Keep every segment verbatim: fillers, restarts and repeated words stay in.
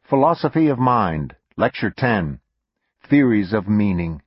Philosophy of Mind, Lecture ten, Theories of Meaning.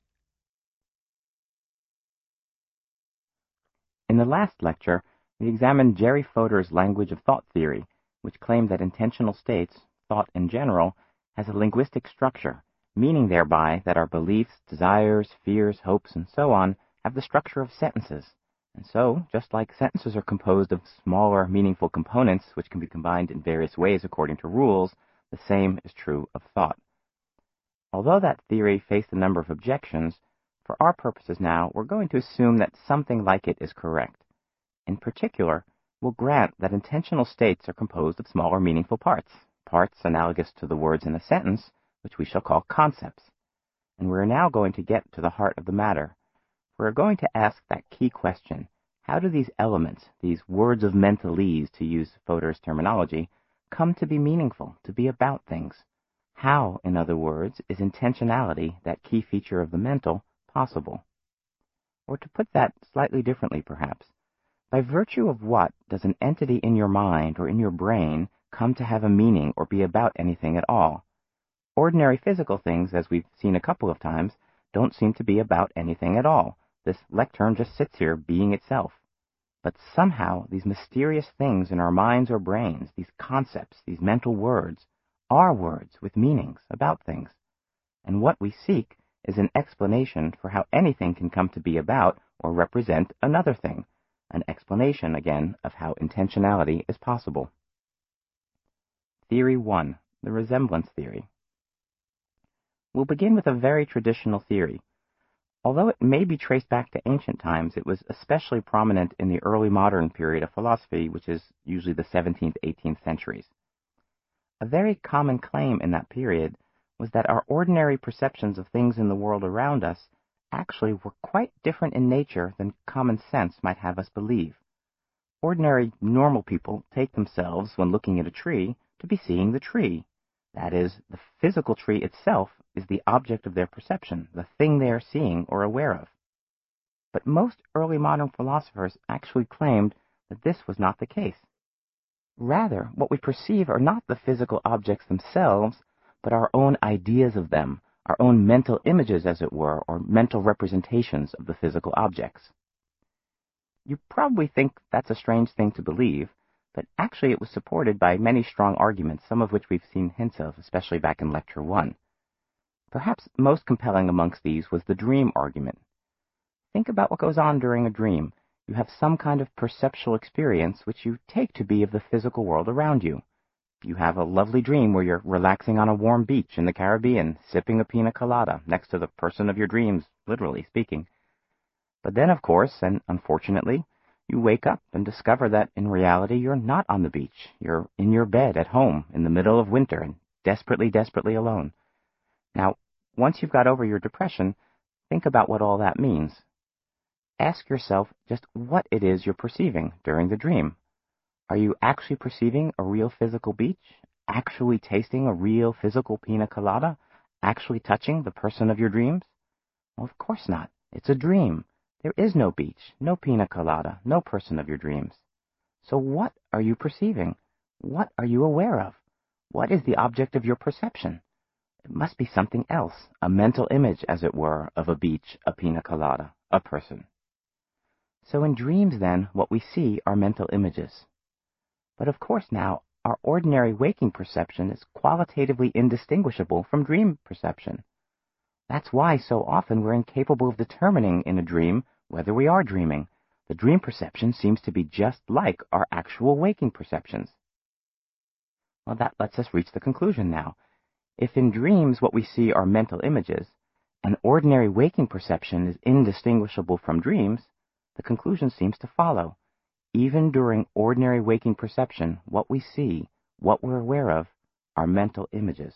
In the last lecture, we examined Jerry Fodor's language of thought theory, which claimed that intentional states, thought in general, has a linguistic structure, meaning thereby that our beliefs, desires, fears, hopes, and so on have the structure of sentences. And so, just like sentences are composed of smaller, meaningful components which can be combined in various ways according to rules, the same is true of thought. Although that theory faced a number of objections, for our purposes now, we're going to assume that something like it is correct. In particular, we'll grant that intentional states are composed of smaller, meaningful parts, parts analogous to the words in a sentence, which we shall call concepts. And we're now going to get to the heart of the matter. We're going to ask that key question: how do these elements, these words of mentalese, to use Fodor's terminology, come to be meaningful, to be about things? How, in other words, is intentionality, that key feature of the mental, possible? Or to put that slightly differently, perhaps, by virtue of what does an entity in your mind or in your brain come to have a meaning or be about anything at all? Ordinary physical things, as we've seen a couple of times, don't seem to be about anything at all. This lectern just sits here being itself. But somehow these mysterious things in our minds or brains, these concepts, these mental words, are words with meanings about things. And what we seek is an explanation for how anything can come to be about or represent another thing, an explanation, again, of how intentionality is possible. Theory one, the resemblance theory. We'll begin with a very traditional theory. Although it may be traced back to ancient times, it was especially prominent in the early modern period of philosophy, which is usually the seventeenth, eighteenth centuries. A very common claim in that period was that our ordinary perceptions of things in the world around us actually were quite different in nature than common sense might have us believe. Ordinary, normal people take themselves, when looking at a tree, to be seeing the tree. That is, the physical tree itself is the object of their perception, the thing they are seeing or aware of. But most early modern philosophers actually claimed that this was not the case. Rather, what we perceive are not the physical objects themselves, but our own ideas of them, our own mental images, as it were, or mental representations of the physical objects. You probably think that's a strange thing to believe, but actually it was supported by many strong arguments, some of which we've seen hints of, especially back in Lecture one. Perhaps most compelling amongst these was the dream argument. Think about what goes on during a dream. You have some kind of perceptual experience which you take to be of the physical world around you. You have a lovely dream where you're relaxing on a warm beach in the Caribbean, sipping a pina colada next to the person of your dreams, literally speaking. But then, of course, and unfortunately, you wake up and discover that in reality you're not on the beach. You're in your bed at home in the middle of winter and desperately, desperately alone. Now, once you've got over your depression, think about what all that means. Ask yourself just what it is you're perceiving during the dream. Are you actually perceiving a real physical beach? Actually tasting a real physical pina colada? Actually touching the person of your dreams? Well, of course not. It's a dream. There is no beach, no pina colada, no person of your dreams. So what are you perceiving? What are you aware of? What is the object of your perception? It must be something else, a mental image, as it were, of a beach, a pina colada, a person. So in dreams, then, what we see are mental images. But of course now, our ordinary waking perception is qualitatively indistinguishable from dream perception. That's why so often we're incapable of determining in a dream whether we are dreaming. The dream perception seems to be just like our actual waking perceptions. Well, that lets us reach the conclusion now. If in dreams what we see are mental images, and ordinary waking perception is indistinguishable from dreams, the conclusion seems to follow. Even during ordinary waking perception, what we see, what we're aware of, are mental images.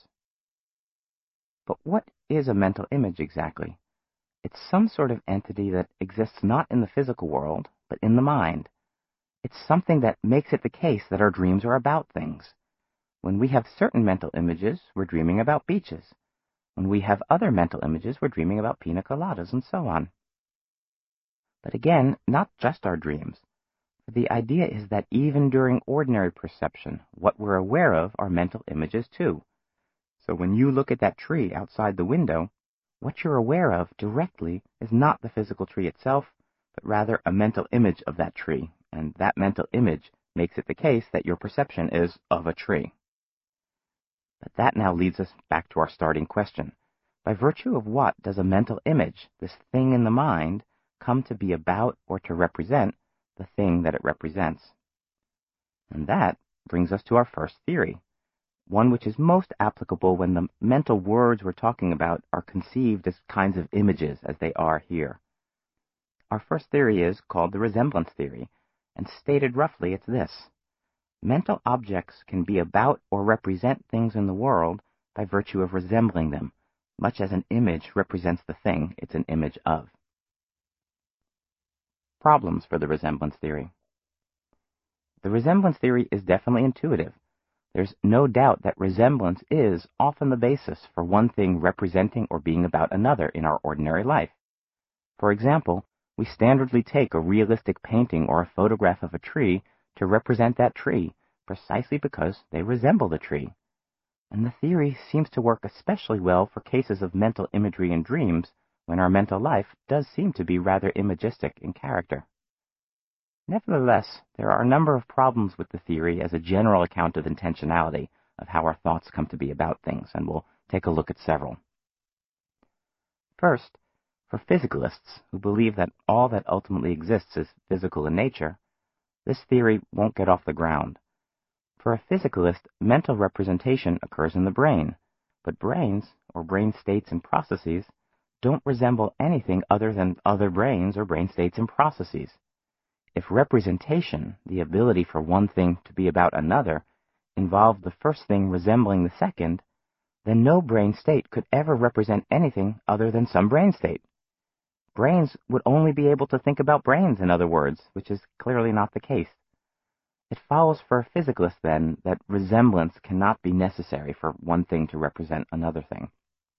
But what is a mental image exactly? It's some sort of entity that exists not in the physical world, but in the mind. It's something that makes it the case that our dreams are about things. When we have certain mental images, we're dreaming about beaches. When we have other mental images, we're dreaming about pina coladas and so on. But again, not just our dreams. The idea is that even during ordinary perception, what we're aware of are mental images too. So when you look at that tree outside the window, what you're aware of directly is not the physical tree itself, but rather a mental image of that tree, and that mental image makes it the case that your perception is of a tree. But that now leads us back to our starting question. By virtue of what does a mental image, this thing in the mind, come to be about or to represent the thing that it represents? And that brings us to our first theory, one which is most applicable when the mental words we're talking about are conceived as kinds of images as they are here. Our first theory is called the resemblance theory, and stated roughly it's this. Mental objects can be about or represent things in the world by virtue of resembling them, much as an image represents the thing it's an image of. Problems for the resemblance theory. The resemblance theory is definitely intuitive. There's no doubt that resemblance is often the basis for one thing representing or being about another in our ordinary life. For example, we standardly take a realistic painting or a photograph of a tree to represent that tree, precisely because they resemble the tree. And the theory seems to work especially well for cases of mental imagery and dreams, when our mental life does seem to be rather imagistic in character. Nevertheless, there are a number of problems with the theory as a general account of intentionality, of how our thoughts come to be about things, and we'll take a look at several. First, for physicalists who believe that all that ultimately exists is physical in nature, this theory won't get off the ground. For a physicalist, mental representation occurs in the brain, but brains, or brain states and processes, don't resemble anything other than other brains or brain states and processes. If representation, the ability for one thing to be about another, involved the first thing resembling the second, then no brain state could ever represent anything other than some brain state. Brains would only be able to think about brains, in other words, which is clearly not the case. It follows for a physicalist, then, that resemblance cannot be necessary for one thing to represent another thing.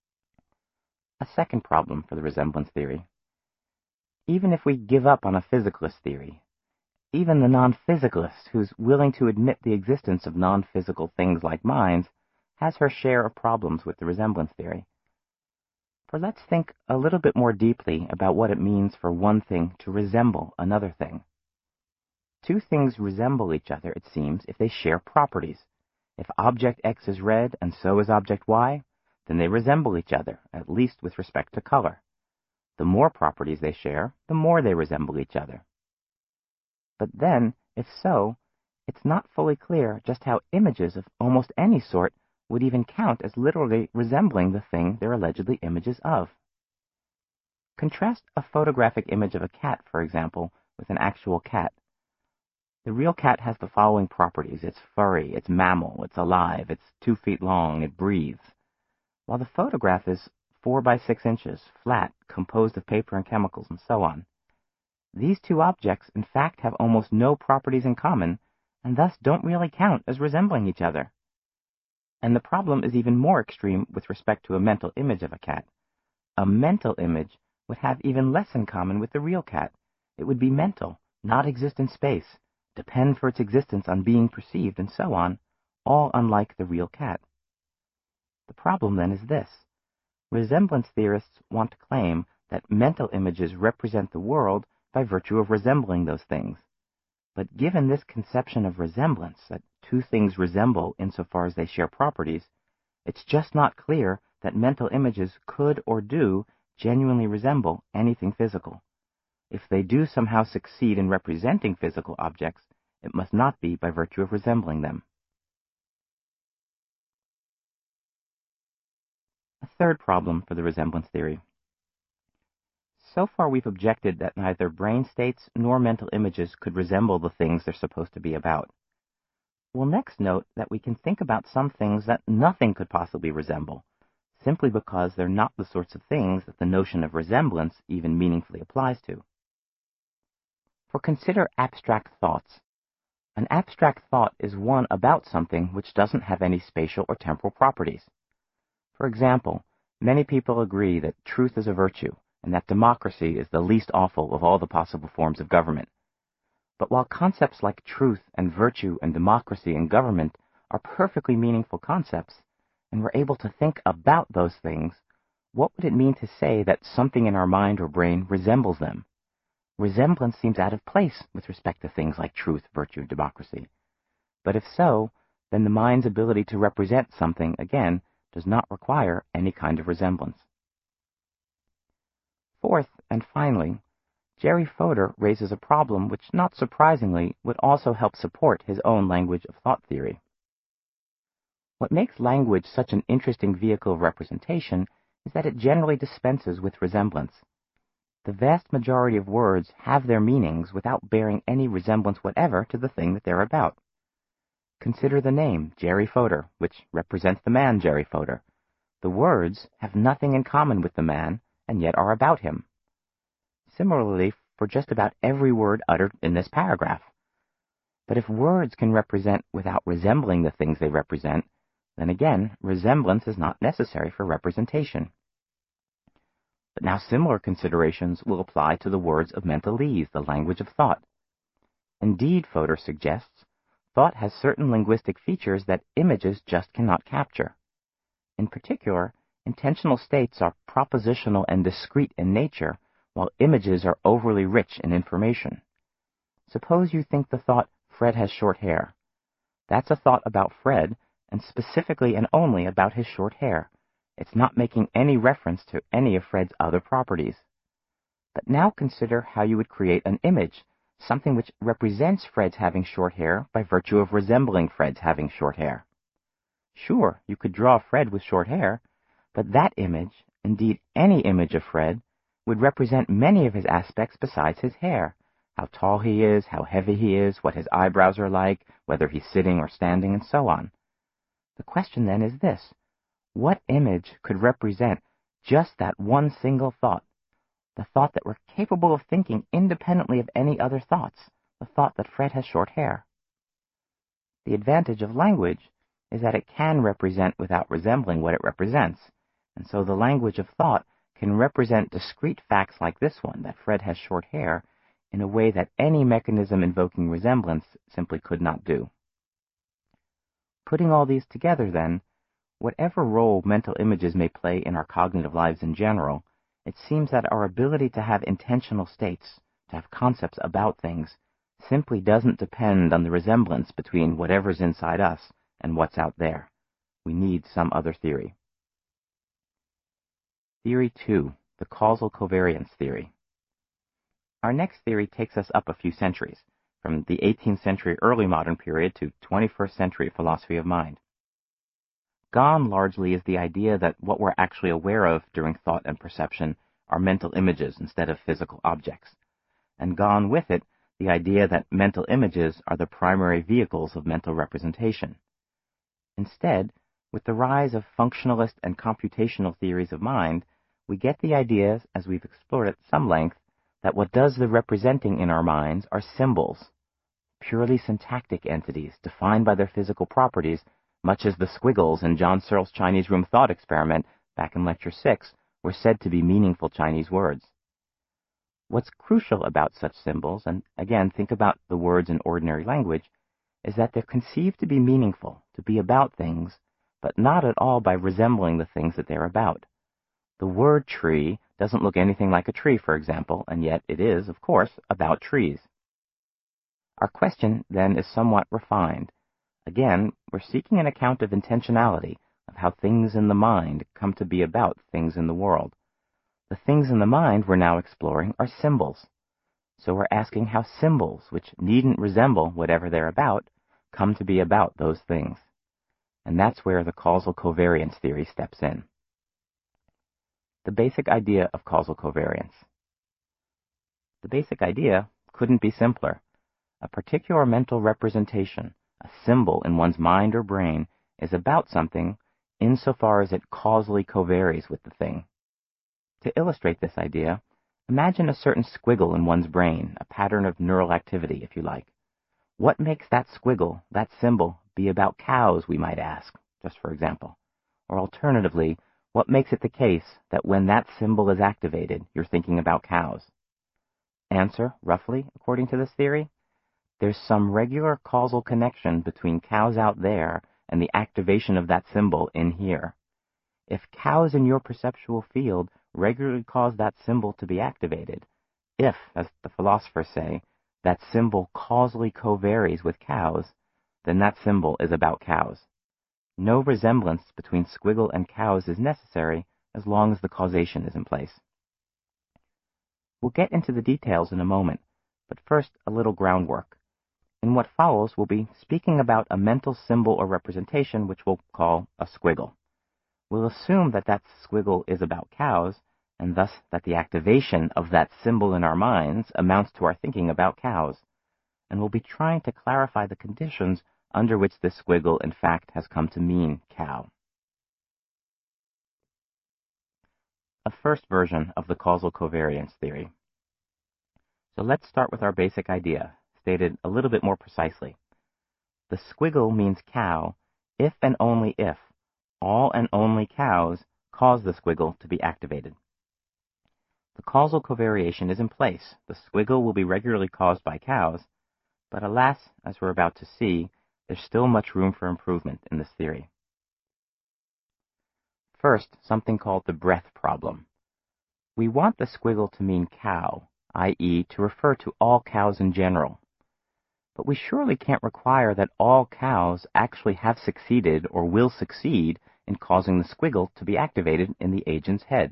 A second problem for the resemblance theory. Even if we give up on a physicalist theory, even the non-physicalist who's willing to admit the existence of non-physical things like minds has her share of problems with the resemblance theory. For let's think a little bit more deeply about what it means for one thing to resemble another thing. Two things resemble each other, it seems, if they share properties. If object X is red and so is object Y, then they resemble each other, at least with respect to color. The more properties they share, the more they resemble each other. But then, if so, it's not fully clear just how images of almost any sort would even count as literally resembling the thing they're allegedly images of. Contrast a photographic image of a cat, for example, with an actual cat. The real cat has the following properties. It's furry, it's mammal, it's alive, it's two feet long, it breathes. While the photograph is four by six inches, flat, composed of paper and chemicals, and so on. These two objects, in fact, have almost no properties in common, and thus don't really count as resembling each other. And the problem is even more extreme with respect to a mental image of a cat. A mental image would have even less in common with the real cat. It would be mental, not exist in space, depend for its existence on being perceived, and so on, all unlike the real cat. The problem then is this. Resemblance theorists want to claim that mental images represent the world by virtue of resembling those things. But given this conception of resemblance, that two things resemble insofar as they share properties, it's just not clear that mental images could or do genuinely resemble anything physical. If they do somehow succeed in representing physical objects, it must not be by virtue of resembling them. A third problem for the resemblance theory. So far we've objected that neither brain states nor mental images could resemble the things they're supposed to be about. We'll next note that we can think about some things that nothing could possibly resemble, simply because they're not the sorts of things that the notion of resemblance even meaningfully applies to. For consider abstract thoughts. An abstract thought is one about something which doesn't have any spatial or temporal properties. For example, many people agree that truth is a virtue, and that democracy is the least awful of all the possible forms of government. But while concepts like truth and virtue and democracy and government are perfectly meaningful concepts, and we're able to think about those things, what would it mean to say that something in our mind or brain resembles them? Resemblance seems out of place with respect to things like truth, virtue, democracy. But if so, then the mind's ability to represent something, again, does not require any kind of resemblance. Fourth, and finally, Jerry Fodor raises a problem which, not surprisingly, would also help support his own language of thought theory. What makes language such an interesting vehicle of representation is that it generally dispenses with resemblance. The vast majority of words have their meanings without bearing any resemblance whatever to the thing that they're about. Consider the name, Jerry Fodor, which represents the man Jerry Fodor. The words have nothing in common with the man, and yet are about him. Similarly, for just about every word uttered in this paragraph. But if words can represent without resembling the things they represent, then again, resemblance is not necessary for representation. But now similar considerations will apply to the words of mentalese, the language of thought. Indeed, Fodor suggests, thought has certain linguistic features that images just cannot capture. In particular, intentional states are propositional and discrete in nature, while images are overly rich in information. Suppose you think the thought, Fred has short hair. That's a thought about Fred, and specifically and only about his short hair. It's not making any reference to any of Fred's other properties. But now consider how you would create an image, something which represents Fred's having short hair by virtue of resembling Fred's having short hair. Sure, you could draw Fred with short hair, but that image, indeed any image of Fred, would represent many of his aspects besides his hair. How tall he is, how heavy he is, what his eyebrows are like, whether he's sitting or standing, and so on. The question then is this: what image could represent just that one single thought? The thought that we're capable of thinking independently of any other thoughts, the thought that Fred has short hair. The advantage of language is that it can represent without resembling what it represents, and so the language of thought can represent discrete facts like this one, that Fred has short hair, in a way that any mechanism invoking resemblance simply could not do. Putting all these together, then, whatever role mental images may play in our cognitive lives in general, it seems that our ability to have intentional states, to have concepts about things, simply doesn't depend on the resemblance between whatever's inside us and what's out there. We need some other theory. Theory two, the causal covariance theory. Our next theory takes us up a few centuries, from the eighteenth century early modern period to twenty-first century philosophy of mind. Gone largely is the idea that what we're actually aware of during thought and perception are mental images instead of physical objects, and gone with it the idea that mental images are the primary vehicles of mental representation. Instead, with the rise of functionalist and computational theories of mind, we get the idea, as we've explored at some length, that what does the representing in our minds are symbols, purely syntactic entities defined by their physical properties, much as the squiggles in John Searle's Chinese room thought experiment back in Lecture six were said to be meaningful Chinese words. What's crucial about such symbols, and again think about the words in ordinary language, is that they're conceived to be meaningful, to be about things, but not at all by resembling the things that they're about. The word tree doesn't look anything like a tree, for example, and yet it is, of course, about trees. Our question, then, is somewhat refined. Again, we're seeking an account of intentionality, of how things in the mind come to be about things in the world. The things in the mind we're now exploring are symbols. So we're asking how symbols, which needn't resemble whatever they're about, come to be about those things. And that's where the causal covariance theory steps in. The basic idea of causal covariance. The basic idea couldn't be simpler. A particular mental representation, a symbol in one's mind or brain, is about something insofar as it causally covaries with the thing. To illustrate this idea, imagine a certain squiggle in one's brain, a pattern of neural activity, if you like. What makes that squiggle, that symbol, be about cows, we might ask, just for example? Or alternatively, what makes it the case that when that symbol is activated, you're thinking about cows? Answer, roughly, according to this theory, there's some regular causal connection between cows out there and the activation of that symbol in here. If cows in your perceptual field regularly cause that symbol to be activated, if, as the philosophers say, that symbol causally covaries with cows, then that symbol is about cows. No resemblance between squiggle and cows is necessary as long as the causation is in place. We'll get into the details in a moment, but first a little groundwork. In what follows, we'll be speaking about a mental symbol or representation which we'll call a squiggle. We'll assume that that squiggle is about cows, and thus that the activation of that symbol in our minds amounts to our thinking about cows, and we'll be trying to clarify the conditions under which this squiggle in fact has come to mean cow. A first version of the causal covariance theory. So let's start with our basic idea, stated a little bit more precisely. The squiggle means cow if and only if all and only cows cause the squiggle to be activated. The causal covariation is in place. The squiggle will be regularly caused by cows, but alas, as we're about to see, there's still much room for improvement in this theory. First, something called the breath problem. We want the squiggle to mean cow, that is to refer to all cows in general. But we surely can't require that all cows actually have succeeded or will succeed in causing the squiggle to be activated in the agent's head.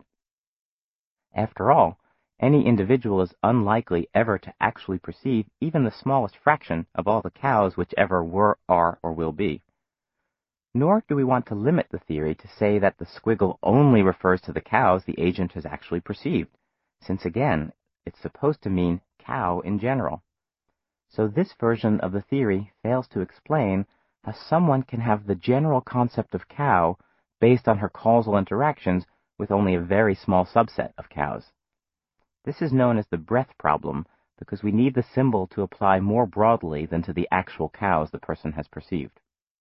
After all, any individual is unlikely ever to actually perceive even the smallest fraction of all the cows which ever were, are, or will be. Nor do we want to limit the theory to say that the squiggle only refers to the cows the agent has actually perceived, since again, it's supposed to mean cow in general. So this version of the theory fails to explain how someone can have the general concept of cow based on her causal interactions with only a very small subset of cows. This is known as the breath problem because we need the symbol to apply more broadly than to the actual cows the person has perceived.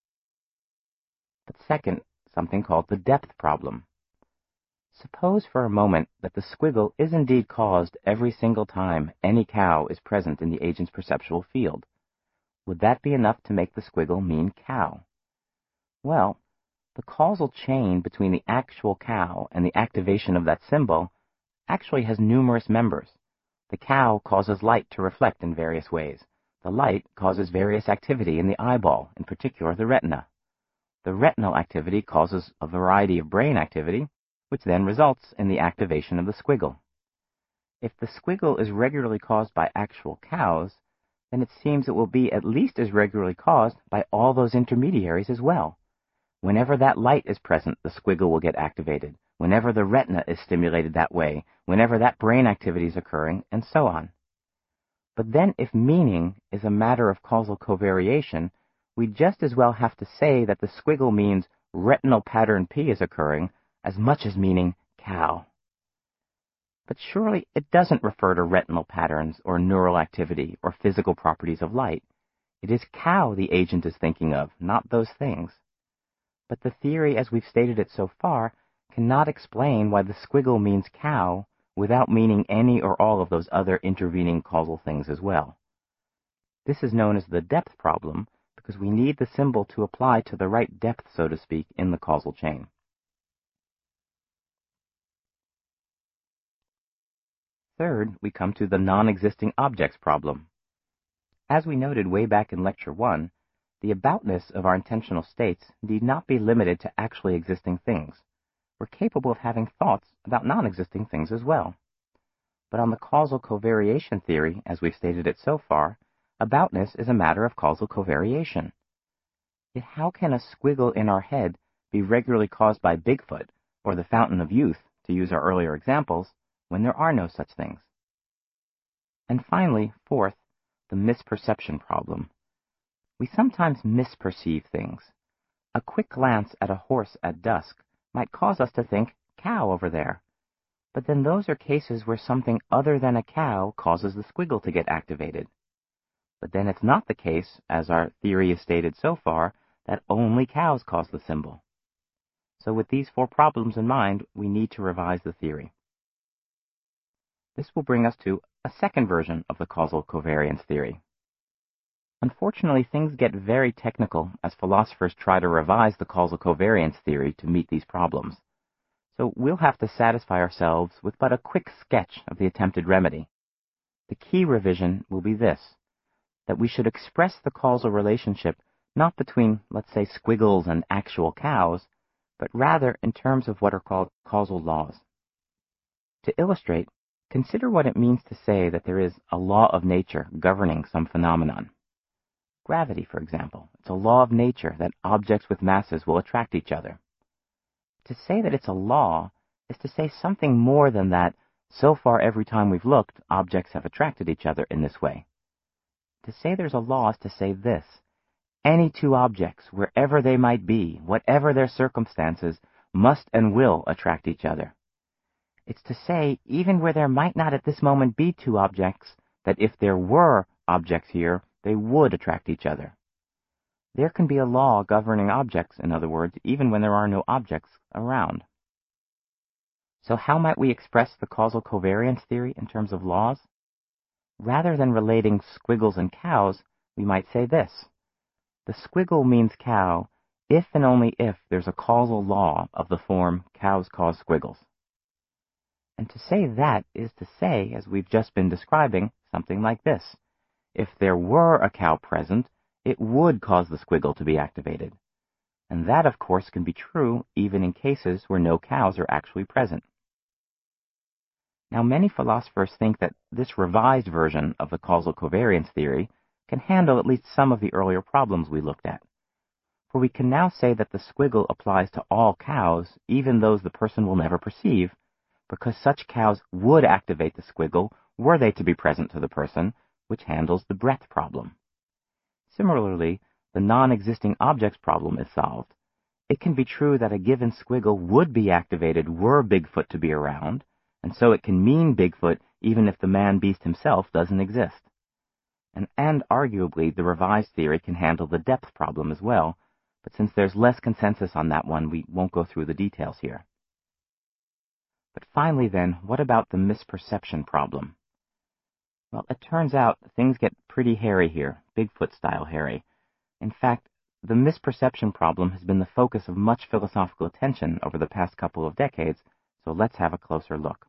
But second, something called the depth problem. Suppose for a moment that the squiggle is indeed caused every single time any cow is present in the agent's perceptual field. Would that be enough to make the squiggle mean cow? Well, the causal chain between the actual cow and the activation of that symbol actually has numerous members. The cow causes light to reflect in various ways. The light causes various activity in the eyeball, in particular the retina. The retinal activity causes a variety of brain activity, which then results in the activation of the squiggle. If the squiggle is regularly caused by actual cows, then it seems it will be at least as regularly caused by all those intermediaries as well. Whenever that light is present, the squiggle will get activated. Whenever the retina is stimulated that way, whenever that brain activity is occurring, and so on. But then if meaning is a matter of causal covariation, we just as well have to say that the squiggle means retinal pattern P is occurring as much as meaning cow. But surely it doesn't refer to retinal patterns or neural activity or physical properties of light. It is cow the agent is thinking of, not those things. But the theory as we've stated it so far cannot explain why the squiggle means cow without meaning any or all of those other intervening causal things as well. This is known as the depth problem because we need the symbol to apply to the right depth, so to speak, in the causal chain. Third, we come to the non-existing objects problem. As we noted way back in Lecture one, the aboutness of our intentional states need not be limited to actually existing things. We're capable of having thoughts about non-existing things as well. But on the causal covariation theory, as we've stated it so far, aboutness is a matter of causal covariation. Yet how can a squiggle in our head be regularly caused by Bigfoot or the Fountain of Youth, to use our earlier examples, when there are no such things? And finally, fourth, the misperception problem. We sometimes misperceive things. A quick glance at a horse at dusk might cause us to think, cow over there. But then those are cases where something other than a cow causes the squiggle to get activated. But then it's not the case, as our theory has stated so far, that only cows cause the symbol. So with these four problems in mind, we need to revise the theory. This will bring us to a second version of the causal covariance theory. Unfortunately, things get very technical as philosophers try to revise the causal covariance theory to meet these problems. So we'll have to satisfy ourselves with but a quick sketch of the attempted remedy. The key revision will be this, that we should express the causal relationship not between, let's say, squiggles and actual cows, but rather in terms of what are called causal laws. To illustrate, consider what it means to say that there is a law of nature governing some phenomenon. Gravity, for example. It's a law of nature that objects with masses will attract each other. To say that it's a law is to say something more than that, so far every time we've looked, objects have attracted each other in this way. To say there's a law is to say this. Any two objects, wherever they might be, whatever their circumstances, must and will attract each other. It's to say, even where there might not at this moment be two objects, that if there were objects here, they would attract each other. There can be a law governing objects, in other words, even when there are no objects around. So how might we express the causal covariance theory in terms of laws? Rather than relating squiggles and cows, we might say this. The squiggle means cow if and only if there's a causal law of the form cows cause squiggles. And to say that is to say, as we've just been describing, something like this. If there were a cow present, it would cause the squiggle to be activated. And that, of course, can be true even in cases where no cows are actually present. Now, many philosophers think that this revised version of the causal covariance theory can handle at least some of the earlier problems we looked at. For we can now say that the squiggle applies to all cows, even those the person will never perceive, because such cows would activate the squiggle were they to be present to the person, which handles the breadth problem. Similarly, the non-existing objects problem is solved. It can be true that a given squiggle would be activated were Bigfoot to be around, and so it can mean Bigfoot even if the man-beast himself doesn't exist. And, and arguably, the revised theory can handle the depth problem as well, but since there's less consensus on that one, we won't go through the details here. But finally then, what about the misperception problem? Well, it turns out things get pretty hairy here, Bigfoot-style hairy. In fact, the misperception problem has been the focus of much philosophical attention over the past couple of decades, so let's have a closer look.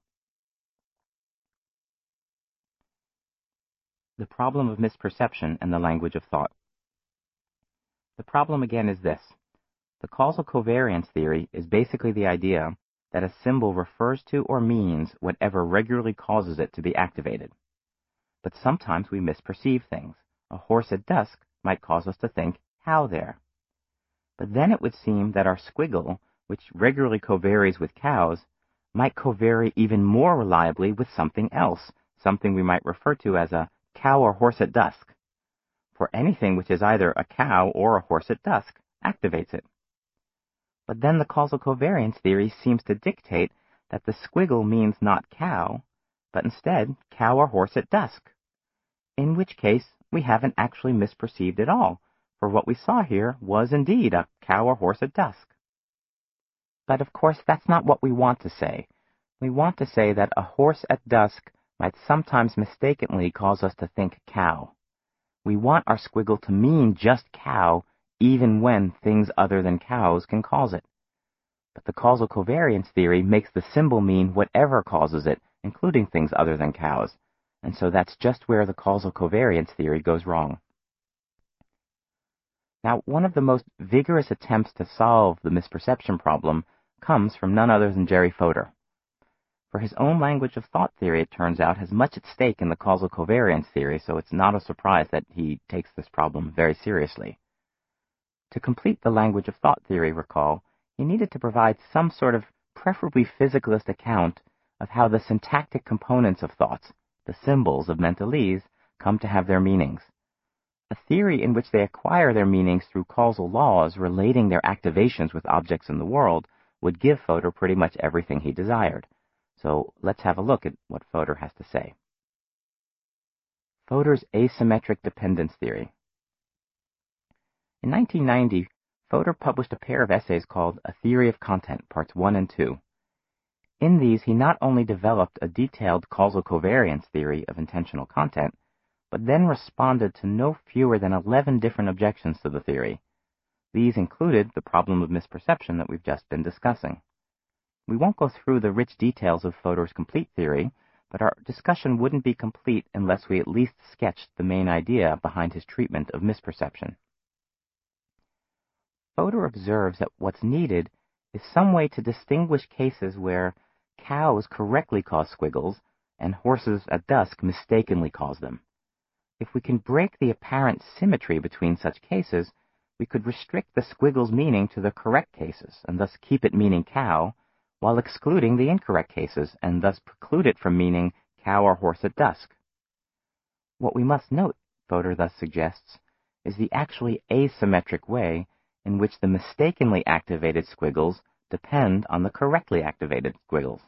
The problem of misperception and the language of thought. The problem again is this. The causal covariance theory is basically the idea that a symbol refers to or means whatever regularly causes it to be activated. But sometimes we misperceive things. A horse at dusk might cause us to think, cow there. But then it would seem that our squiggle, which regularly covaries with cows, might covary even more reliably with something else, something we might refer to as a cow or horse at dusk. For anything which is either a cow or a horse at dusk activates it. But then the causal covariance theory seems to dictate that the squiggle means not cow, but instead cow or horse at dusk. In which case, we haven't actually misperceived at all, for what we saw here was indeed a cow or horse at dusk. But of course, that's not what we want to say. We want to say that a horse at dusk might sometimes mistakenly cause us to think cow. We want our squiggle to mean just cow, even when things other than cows can cause it. But the causal covariance theory makes the symbol mean whatever causes it, including things other than cows, and so that's just where the causal covariance theory goes wrong. Now, one of the most vigorous attempts to solve the misperception problem comes from none other than Jerry Fodor. For his own language of thought theory, it turns out, has much at stake in the causal covariance theory, so it's not a surprise that he takes this problem very seriously. To complete the language of thought theory, recall, he needed to provide some sort of preferably physicalist account of how the syntactic components of thoughts, the symbols of mentalese, come to have their meanings. A theory in which they acquire their meanings through causal laws relating their activations with objects in the world would give Fodor pretty much everything he desired. So let's have a look at what Fodor has to say. Fodor's asymmetric dependence theory. In nineteen ninety, Fodor published a pair of essays called A Theory of Content, Parts one and two. In these, he not only developed a detailed causal covariance theory of intentional content, but then responded to no fewer than eleven different objections to the theory. These included the problem of misperception that we've just been discussing. We won't go through the rich details of Fodor's complete theory, but our discussion wouldn't be complete unless we at least sketched the main idea behind his treatment of misperception. Fodor observes that what's needed is some way to distinguish cases where cows correctly cause squiggles and horses at dusk mistakenly cause them. If we can break the apparent symmetry between such cases, we could restrict the squiggle's meaning to the correct cases and thus keep it meaning cow, while excluding the incorrect cases and thus preclude it from meaning cow or horse at dusk. What we must note, Fodor thus suggests, is the actually asymmetric way in which the mistakenly activated squiggles depend on the correctly activated squiggles.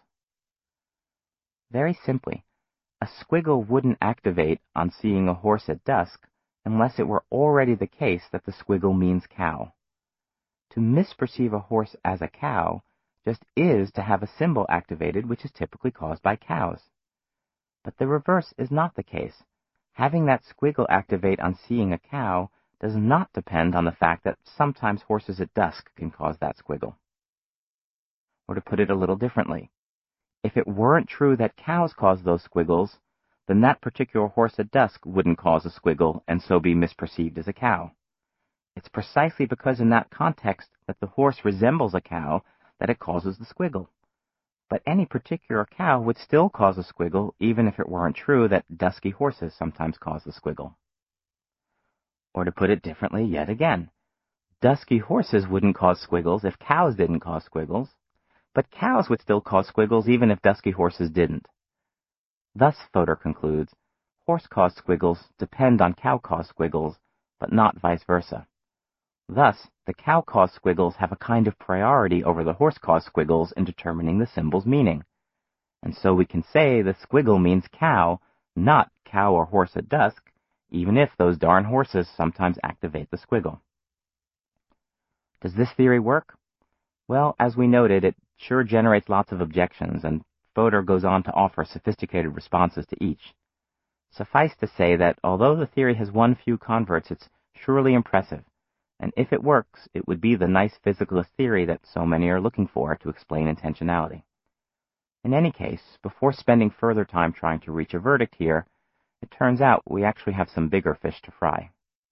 Very simply, a squiggle wouldn't activate on seeing a horse at dusk unless it were already the case that the squiggle means cow. To misperceive a horse as a cow just is to have a symbol activated which is typically caused by cows. But the reverse is not the case. Having that squiggle activate on seeing a cow does not depend on the fact that sometimes horses at dusk can cause that squiggle. Or to put it a little differently, if it weren't true that cows cause those squiggles, then that particular horse at dusk wouldn't cause a squiggle and so be misperceived as a cow. It's precisely because in that context that the horse resembles a cow that it causes the squiggle. But any particular cow would still cause a squiggle even if it weren't true that dusky horses sometimes cause the squiggle. Or to put it differently yet again, dusky horses wouldn't cause squiggles if cows didn't cause squiggles, but cows would still cause squiggles even if dusky horses didn't. Thus, Fodor concludes, horse-caused squiggles depend on cow-caused squiggles, but not vice versa. Thus, the cow-caused squiggles have a kind of priority over the horse-caused squiggles in determining the symbol's meaning. And so we can say the squiggle means cow, not cow or horse at dusk, even if those darn horses sometimes activate the squiggle. Does this theory work? Well, as we noted, it sure generates lots of objections, and Fodor goes on to offer sophisticated responses to each. Suffice to say that although the theory has won few converts, it's surely impressive, and if it works, it would be the nice physicalist theory that so many are looking for to explain intentionality. In any case, before spending further time trying to reach a verdict here, it turns out we actually have some bigger fish to fry.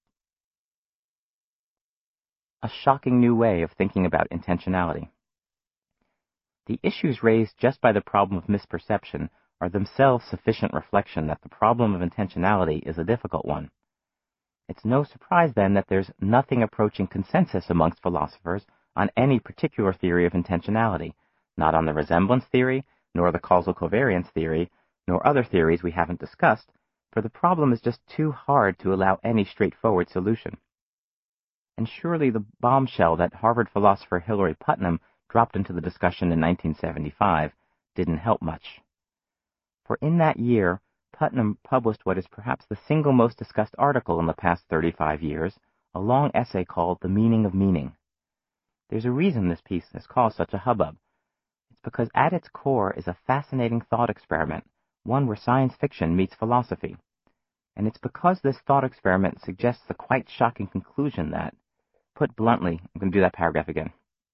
A shocking new way of thinking about intentionality. The issues raised just by the problem of misperception are themselves sufficient reflection that the problem of intentionality is a difficult one. It's no surprise, then, that there's nothing approaching consensus amongst philosophers on any particular theory of intentionality, not on the resemblance theory, nor the causal covariance theory, nor other theories we haven't discussed, for the problem is just too hard to allow any straightforward solution. And surely the bombshell that Harvard philosopher Hilary Putnam dropped into the discussion in nineteen seventy-five didn't help much. For in that year, Putnam published what is perhaps the single most discussed article in the past thirty-five years, a long essay called The Meaning of Meaning. There's a reason this piece has caused such a hubbub. It's because at its core is a fascinating thought experiment, one where science fiction meets philosophy. And it's because this thought experiment suggests the quite shocking conclusion that, put bluntly, I'm going to do that paragraph again.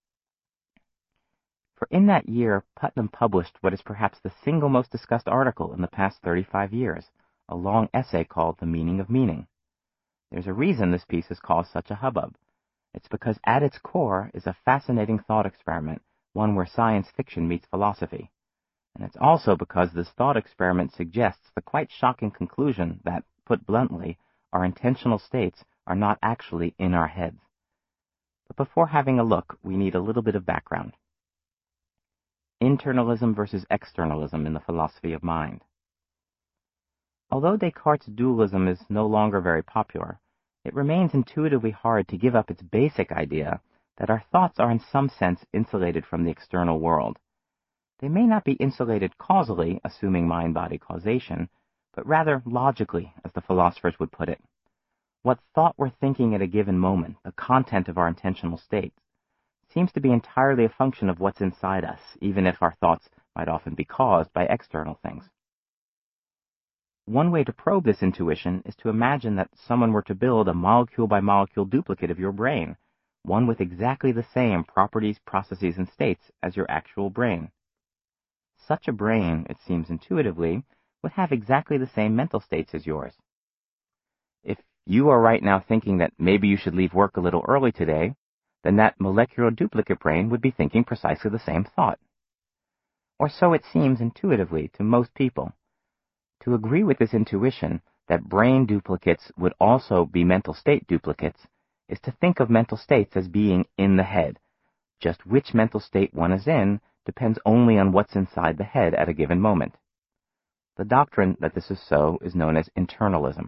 For in that year, Putnam published what is perhaps the single most discussed article in the past thirty-five years, a long essay called The Meaning of Meaning. There's a reason this piece has caused such a hubbub. It's because at its core is a fascinating thought experiment, one where science fiction meets philosophy. And it's also because this thought experiment suggests the quite shocking conclusion that, put bluntly, our intentional states are not actually in our heads. But before having a look, we need a little bit of background. Internalism versus externalism in the philosophy of mind. Although Descartes' dualism is no longer very popular, it remains intuitively hard to give up its basic idea that our thoughts are in some sense insulated from the external world. They may not be insulated causally, assuming mind-body causation, but rather logically, as the philosophers would put it. What thought we're thinking at a given moment, the content of our intentional state, seems to be entirely a function of what's inside us, even if our thoughts might often be caused by external things. One way to probe this intuition is to imagine that someone were to build a molecule-by-molecule duplicate of your brain, one with exactly the same properties, processes, and states as your actual brain. Such a brain, it seems intuitively, would have exactly the same mental states as yours. If you are right now thinking that maybe you should leave work a little early today, then that molecular duplicate brain would be thinking precisely the same thought. Or so it seems intuitively to most people. To agree with this intuition that brain duplicates would also be mental state duplicates is to think of mental states as being in the head. Just which mental state one is in depends only on what's inside the head at a given moment. The doctrine that this is so is known as internalism.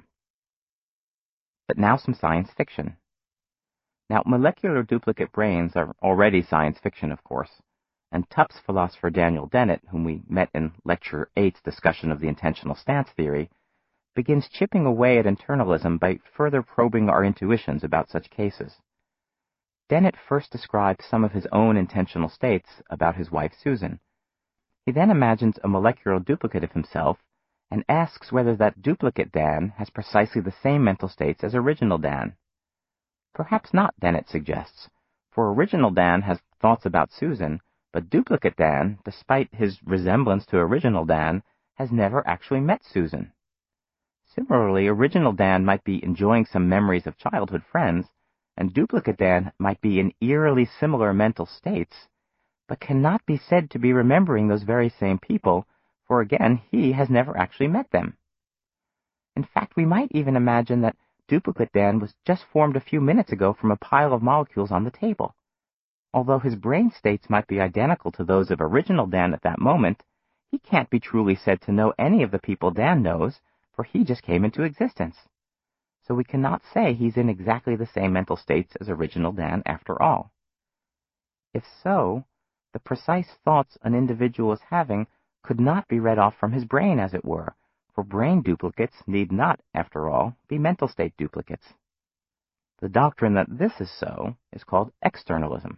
But now some science fiction. Now, molecular duplicate brains are already science fiction, of course, and Tufts philosopher Daniel Dennett, whom we met in Lecture eight's discussion of the intentional stance theory, begins chipping away at internalism by further probing our intuitions about such cases. Dennett first describes some of his own intentional states about his wife Susan. He then imagines a molecular duplicate of himself and asks whether that duplicate Dan has precisely the same mental states as original Dan. Perhaps not, Dennett suggests, for original Dan has thoughts about Susan, but duplicate Dan, despite his resemblance to original Dan, has never actually met Susan. Similarly, original Dan might be enjoying some memories of childhood friends, and duplicate Dan might be in eerily similar mental states, but cannot be said to be remembering those very same people, for again, he has never actually met them. In fact, we might even imagine that duplicate Dan was just formed a few minutes ago from a pile of molecules on the table. Although his brain states might be identical to those of original Dan at that moment, he can't be truly said to know any of the people Dan knows, for he just came into existence. So we cannot say he's in exactly the same mental states as original Dan after all. If so, the precise thoughts an individual is having could not be read off from his brain, as it were, for brain duplicates need not, after all, be mental state duplicates. The doctrine that this is so is called externalism.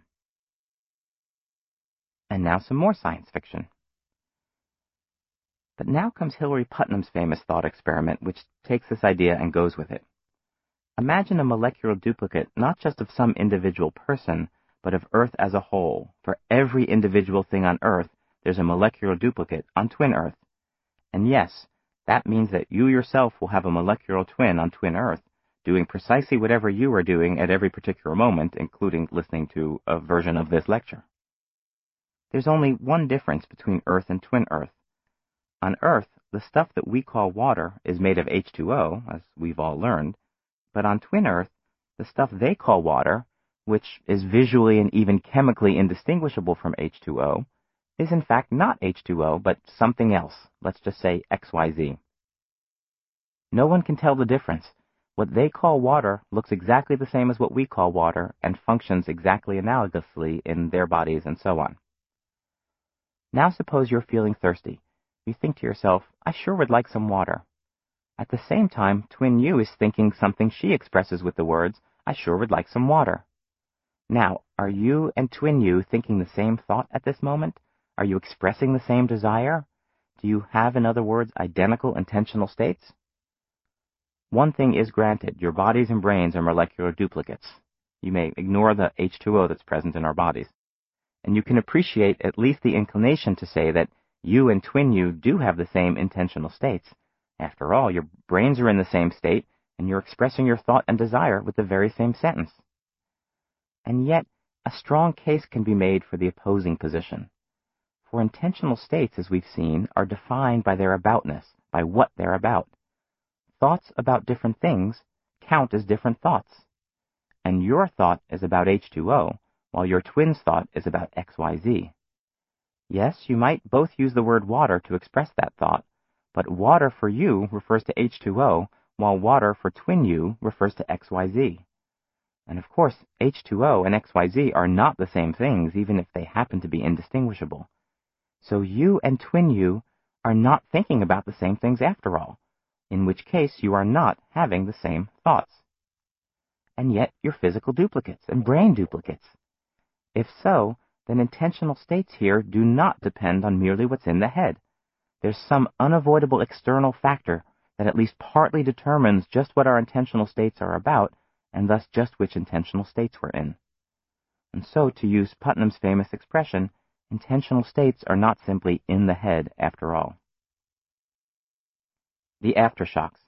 And now some more science fiction. But now comes Hilary Putnam's famous thought experiment, which takes this idea and goes with it. Imagine a molecular duplicate not just of some individual person, but of Earth as a whole. For every individual thing on Earth, there's a molecular duplicate on Twin Earth. And yes, that means that you yourself will have a molecular twin on Twin Earth, doing precisely whatever you are doing at every particular moment, including listening to a version of this lecture. There's only one difference between Earth and Twin Earth. On Earth, the stuff that we call water is made of H two O, as we've all learned, but on Twin Earth, the stuff they call water, which is visually and even chemically indistinguishable from H two O, is in fact not H two O, but something else, let's just say X Y Z. No one can tell the difference. What they call water looks exactly the same as what we call water and functions exactly analogously in their bodies and so on. Now suppose you're feeling thirsty. You think to yourself, I sure would like some water. At the same time, Twin You is thinking something she expresses with the words, I sure would like some water. Now, are you and Twin You thinking the same thought at this moment? Are you expressing the same desire? Do you have, in other words, identical intentional states? One thing is granted, your bodies and brains are molecular duplicates. You may ignore the H two O that's present in our bodies. And you can appreciate at least the inclination to say that you and Twin You do have the same intentional states. After all, your brains are in the same state, and you're expressing your thought and desire with the very same sentence. And yet, a strong case can be made for the opposing position. For intentional states, as we've seen, are defined by their aboutness, by what they're about. Thoughts about different things count as different thoughts. And your thought is about H two O, while your twin's thought is about X Y Z. Yes, you might both use the word water to express that thought, but water for you refers to H two O, while water for Twin You refers to X Y Z. And of course, H two O and X Y Z are not the same things, even if they happen to be indistinguishable. So you and Twin You are not thinking about the same things after all, in which case you are not having the same thoughts. And yet you're physical duplicates and brain duplicates. If so, then intentional states here do not depend on merely what's in the head. There's some unavoidable external factor that at least partly determines just what our intentional states are about, and thus just which intentional states we're in. And so, to use Putnam's famous expression, intentional states are not simply in the head after all. The aftershocks.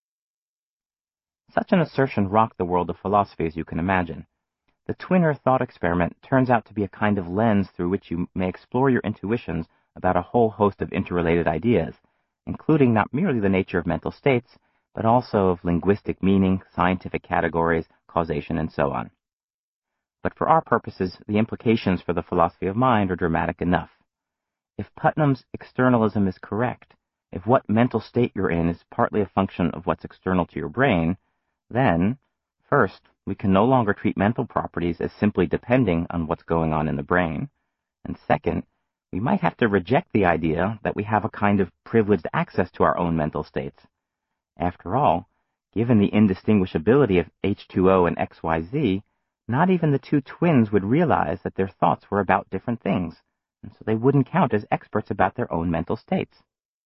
Such an assertion rocked the world of philosophy, as you can imagine. The Twin-Earth thought experiment turns out to be a kind of lens through which you may explore your intuitions about a whole host of interrelated ideas, including not merely the nature of mental states, but also of linguistic meaning, scientific categories, causation, and so on. But for our purposes, the implications for the philosophy of mind are dramatic enough. If Putnam's externalism is correct, if what mental state you're in is partly a function of what's external to your brain, then, first, we can no longer treat mental properties as simply depending on what's going on in the brain, and second, we might have to reject the idea that we have a kind of privileged access to our own mental states. After all, given the indistinguishability of H two O and X Y Z, not even the two twins would realize that their thoughts were about different things, and so they wouldn't count as experts about their own mental states.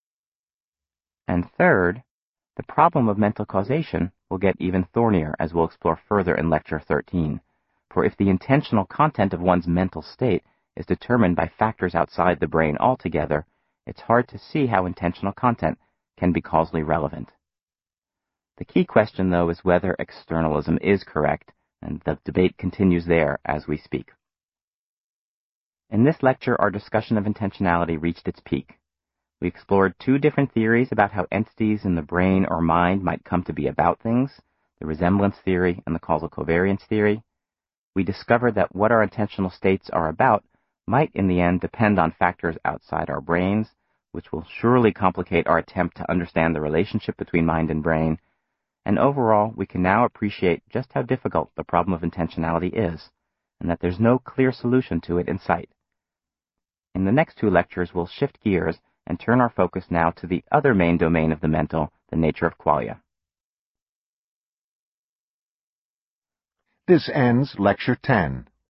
And third, the problem of mental causation will get even thornier, as we'll explore further in Lecture thirteen. For if the intentional content of one's mental state is determined by factors outside the brain altogether, it's hard to see how intentional content can be causally relevant. The key question, though, is whether externalism is correct, and the debate continues there as we speak. In this lecture, our discussion of intentionality reached its peak. We explored two different theories about how entities in the brain or mind might come to be about things, the resemblance theory and the causal covariance theory. We discovered that what our intentional states are about might in the end depend on factors outside our brains, which will surely complicate our attempt to understand the relationship between mind and brain. And overall, we can now appreciate just how difficult the problem of intentionality is, and that there's no clear solution to it in sight. In the next two lectures, we'll shift gears and turn our focus now to the other main domain of the mental, the nature of qualia. This ends Lecture ten.